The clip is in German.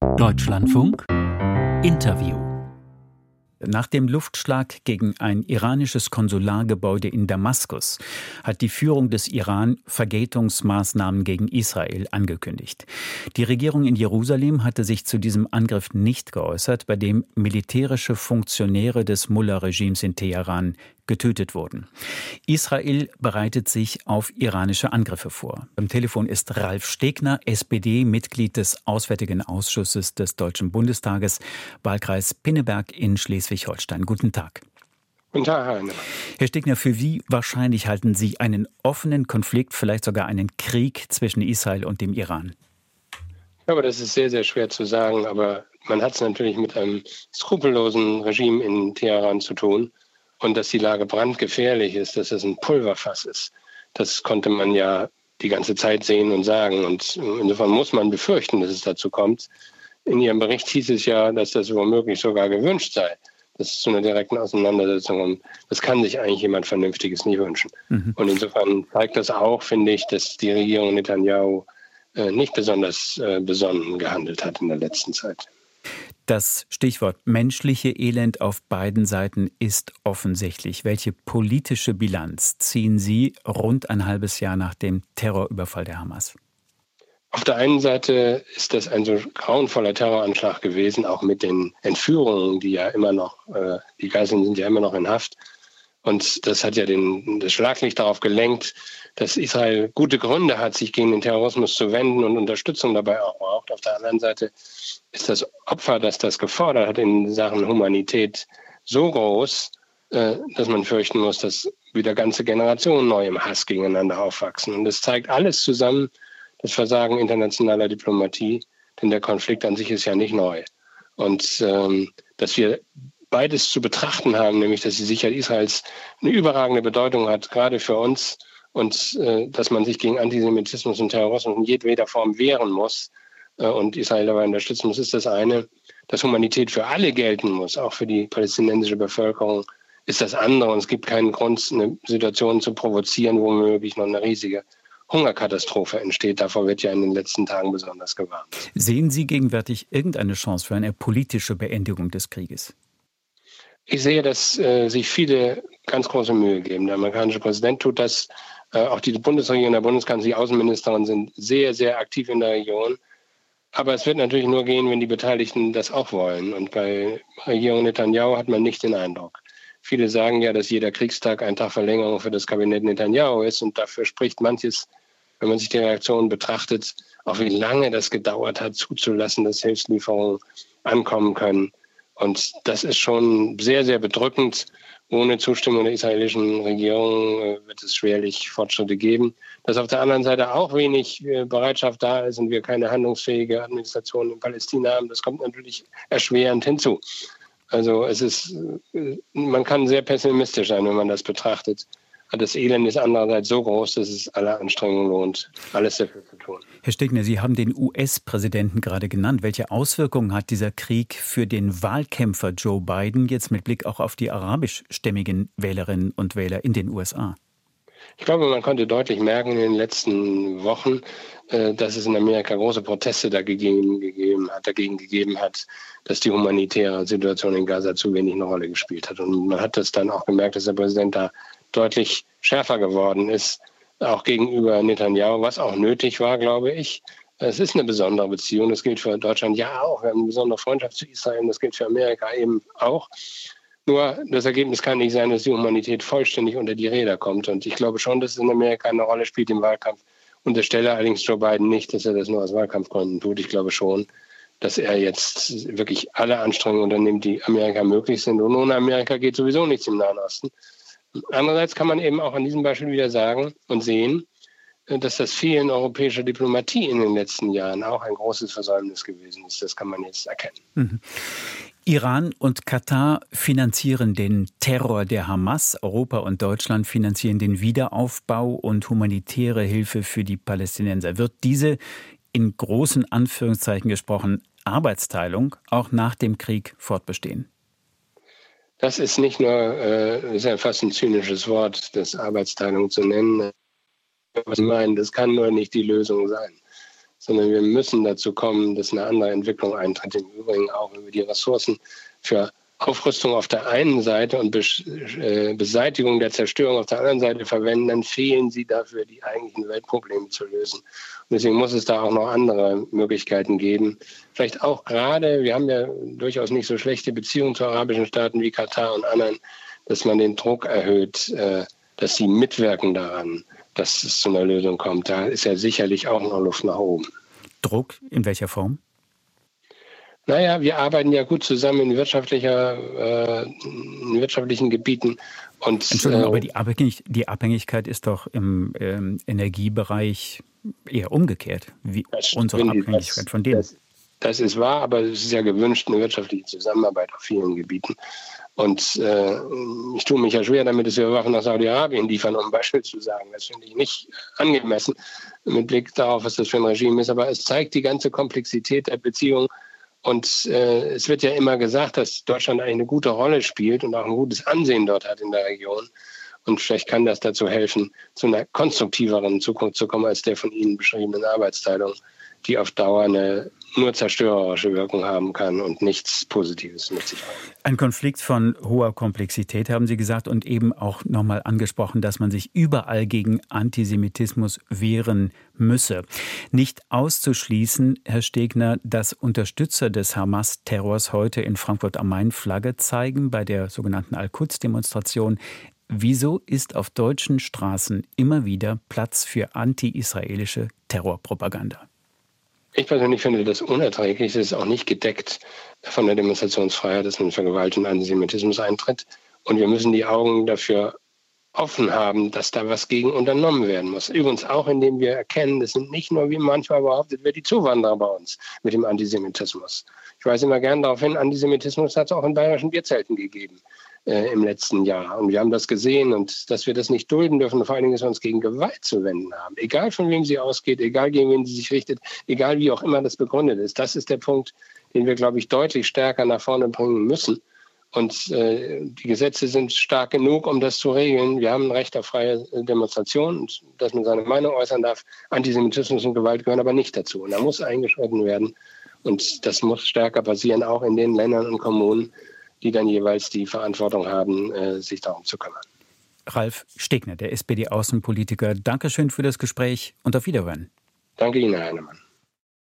Deutschlandfunk Interview. Nach dem Luftschlag gegen ein iranisches Konsulargebäude in Damaskus hat die Führung des Iran Vergeltungsmaßnahmen gegen Israel angekündigt. Die Regierung in Jerusalem hatte sich zu diesem Angriff nicht geäußert, bei dem militärische Funktionäre des Mullah-Regimes in Teheran getötet wurden. Israel bereitet sich auf iranische Angriffe vor. Am Telefon ist Ralf Stegner, SPD, Mitglied des Auswärtigen Ausschusses des Deutschen Bundestages, Wahlkreis Pinneberg in Schleswig-Holstein. Guten Tag. Guten Tag, Herr Heinemann. Herr Stegner, für wie wahrscheinlich halten Sie einen offenen Konflikt, vielleicht sogar einen Krieg zwischen Israel und dem Iran? Ich glaube, das ist sehr, sehr schwer zu sagen, aber man hat es natürlich mit einem skrupellosen Regime in Teheran zu tun. Und dass die Lage brandgefährlich ist, dass es ein Pulverfass ist, das konnte man ja die ganze Zeit sehen und sagen. Und insofern muss man befürchten, dass es dazu kommt. In Ihrem Bericht hieß es ja, dass das womöglich sogar gewünscht sei, dass es zu einer direkten Auseinandersetzung kommt. Das kann sich eigentlich jemand Vernünftiges nie wünschen. Und insofern zeigt das auch, finde ich, dass die Regierung Netanyahu nicht besonders besonnen gehandelt hat in der letzten Zeit. Das Stichwort menschliche Elend auf beiden Seiten ist offensichtlich. Welche politische Bilanz ziehen Sie rund ein halbes Jahr nach dem Terrorüberfall der Hamas? Auf der einen Seite ist das ein so grauenvoller Terroranschlag gewesen, auch mit den Entführungen, die ja immer noch, die Geiseln sind ja immer noch in Haft. Und das hat ja das Schlaglicht darauf gelenkt, dass Israel gute Gründe hat, sich gegen den Terrorismus zu wenden und Unterstützung dabei auch braucht. Auf der anderen Seite ist das Opfer, das das gefordert hat in Sachen Humanität, so groß, dass man fürchten muss, dass wieder ganze Generationen neu im Hass gegeneinander aufwachsen. Und das zeigt alles zusammen das Versagen internationaler Diplomatie, denn der Konflikt an sich ist ja nicht neu. Und dass wir beides zu betrachten haben, nämlich dass die Sicherheit Israels eine überragende Bedeutung hat, gerade für uns, und dass man sich gegen Antisemitismus und Terrorismus in jedweder Form wehren muss und Israel dabei unterstützen muss, ist das eine. Dass Humanität für alle gelten muss, auch für die palästinensische Bevölkerung, ist das andere. Und es gibt keinen Grund, eine Situation zu provozieren, wo womöglich noch eine riesige Hungerkatastrophe entsteht. Davor wird ja in den letzten Tagen besonders gewarnt. Sehen Sie gegenwärtig irgendeine Chance für eine politische Beendigung des Krieges? Ich sehe, dass sich viele ganz große Mühe geben. Der amerikanische Präsident tut das. Auch die Bundesregierung, der Bundeskanzler, die Außenministerin sind sehr, sehr aktiv in der Region. Aber es wird natürlich nur gehen, wenn die Beteiligten das auch wollen. Und bei Regierung Netanyahu hat man nicht den Eindruck. Viele sagen ja, dass jeder Kriegstag ein Tag Verlängerung für das Kabinett Netanyahu ist. Und dafür spricht manches, wenn man sich die Reaktionen betrachtet, auch wie lange das gedauert hat, zuzulassen, dass Hilfslieferungen ankommen können. Und das ist schon sehr, sehr bedrückend. Ohne Zustimmung der israelischen Regierung wird es schwerlich Fortschritte geben. Dass auf der anderen Seite auch wenig Bereitschaft da ist und wir keine handlungsfähige Administration in Palästina haben, das kommt natürlich erschwerend hinzu. Also man kann sehr pessimistisch sein, wenn man das betrachtet. Das Elend ist andererseits so groß, dass es alle Anstrengungen lohnt, alles dafür zu tun. Herr Stegner, Sie haben den US-Präsidenten gerade genannt. Welche Auswirkungen hat dieser Krieg für den Wahlkämpfer Joe Biden jetzt mit Blick auch auf die arabischstämmigen Wählerinnen und Wähler in den USA? Ich glaube, man konnte deutlich merken in den letzten Wochen, dass es in Amerika große Proteste dagegen gegeben hat, dass die humanitäre Situation in Gaza zu wenig eine Rolle gespielt hat. Und man hat das dann auch gemerkt, dass der Präsident da deutlich schärfer geworden ist, auch gegenüber Netanyahu, was auch nötig war, glaube ich. Es ist eine besondere Beziehung, das gilt für Deutschland ja auch. Wir haben eine besondere Freundschaft zu Israel, das gilt für Amerika eben auch. Nur das Ergebnis kann nicht sein, dass die Humanität vollständig unter die Räder kommt. Und ich glaube schon, dass es in Amerika eine Rolle spielt im Wahlkampf. Unterstelle allerdings Joe Biden nicht, dass er das nur aus Wahlkampfgründen tut. Ich glaube schon, dass er jetzt wirklich alle Anstrengungen unternimmt, die Amerika möglich sind. Und ohne Amerika geht sowieso nichts im Nahen Osten. Andererseits kann man eben auch an diesem Beispiel wieder sagen und sehen, dass das Fehlen europäischer Diplomatie in den letzten Jahren auch ein großes Versäumnis gewesen ist. Das kann man jetzt erkennen. Iran und Katar finanzieren den Terror der Hamas. Europa und Deutschland finanzieren den Wiederaufbau und humanitäre Hilfe für die Palästinenser. Wird diese, in großen Anführungszeichen gesprochen, Arbeitsteilung auch nach dem Krieg fortbestehen? Das ist nicht nur, ist ja fast ein zynisches Wort, das Arbeitsteilung zu nennen. Was ich meine, das kann nur nicht die Lösung sein. sondern wir müssen dazu kommen, dass eine andere Entwicklung eintritt. Im Übrigen auch über die Ressourcen für Aufrüstung auf der einen Seite und Beseitigung der Zerstörung auf der anderen Seite verwenden, dann fehlen sie dafür, die eigentlichen Weltprobleme zu lösen. Und deswegen muss es da auch noch andere Möglichkeiten geben. Vielleicht auch gerade, wir haben ja durchaus nicht so schlechte Beziehungen zu arabischen Staaten wie Katar und anderen, dass man den Druck erhöht, dass sie mitwirken daran, dass es zu einer Lösung kommt. Da ist ja sicherlich auch noch Luft nach oben. Druck in welcher Form? Naja, wir arbeiten ja gut zusammen in wirtschaftlichen Gebieten. Entschuldigung, aber die Abhängigkeit ist doch im Energiebereich eher umgekehrt, wie unsere Abhängigkeit von denen. Das ist wahr, aber es ist ja gewünscht, eine wirtschaftliche Zusammenarbeit auf vielen Gebieten. Und ich tue mich ja schwer damit, dass wir Waffen nach Saudi-Arabien liefern, um ein Beispiel zu sagen. Das finde ich nicht angemessen mit Blick darauf, was das für ein Regime ist. Aber es zeigt die ganze Komplexität der Beziehungen. Und es wird ja immer gesagt, dass Deutschland eigentlich eine gute Rolle spielt und auch ein gutes Ansehen dort hat in der Region. Und vielleicht kann das dazu helfen, zu einer konstruktiveren Zukunft zu kommen als der von Ihnen beschriebenen Arbeitsteilung, die auf Dauer eine nur zerstörerische Wirkung haben kann und nichts Positives mit sich bringt. Ein Konflikt von hoher Komplexität, haben Sie gesagt, und eben auch nochmal angesprochen, dass man sich überall gegen Antisemitismus wehren müsse. Nicht auszuschließen, Herr Stegner, dass Unterstützer des Hamas-Terrors heute in Frankfurt am Main Flagge zeigen bei der sogenannten Al-Quds-Demonstration. Wieso ist auf deutschen Straßen immer wieder Platz für anti-israelische Terrorpropaganda? Ich persönlich finde das unerträglich. Es ist auch nicht gedeckt von der Demonstrationsfreiheit, dass man für Gewalt und Antisemitismus eintritt. Und wir müssen die Augen dafür offen haben, dass da was gegen unternommen werden muss. Übrigens auch, indem wir erkennen, das sind nicht nur, wie manchmal behauptet wird, die Zuwanderer bei uns mit dem Antisemitismus. Ich weise immer gern darauf hin, Antisemitismus hat es auch in bayerischen Bierzelten gegeben im letzten Jahr. Und wir haben das gesehen und dass wir das nicht dulden dürfen, und vor allen Dingen, dass wir uns gegen Gewalt zu wenden haben. Egal von wem sie ausgeht, egal gegen wen sie sich richtet, egal wie auch immer das begründet ist. Das ist der Punkt, den wir, glaube ich, deutlich stärker nach vorne bringen müssen. Und die Gesetze sind stark genug, um das zu regeln. Wir haben ein Recht auf freie Demonstration und dass man seine Meinung äußern darf. Antisemitismus und Gewalt gehören aber nicht dazu. Und da muss eingeschritten werden. Und das muss stärker passieren, auch in den Ländern und Kommunen, die dann jeweils die Verantwortung haben, sich darum zu kümmern. Ralf Stegner, der SPD-Außenpolitiker, Dankeschön für das Gespräch und auf Wiederhören. Danke Ihnen, Herr Heinemann.